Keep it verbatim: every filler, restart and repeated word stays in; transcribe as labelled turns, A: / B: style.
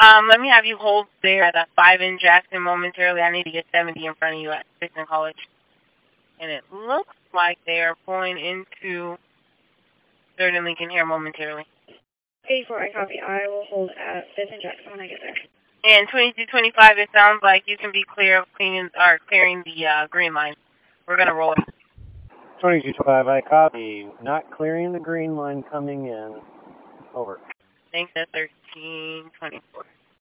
A: Um, let me have you hold there at a five in Jackson momentarily. I need to get seventy in front of you at Dixon College. And it looks like they are pulling into third and Lincoln here momentarily.
B: eighty-four, I copy. I will hold at fifth and Jackson when I get there.
A: And twenty-two twenty-five, it sounds like you can be clear of cleaning, or clearing the uh, green line. We're going to roll it.
C: twenty-two twenty-five, I copy. Not clearing the green line coming in. Over.
A: Thanks at thirteen twenty-four.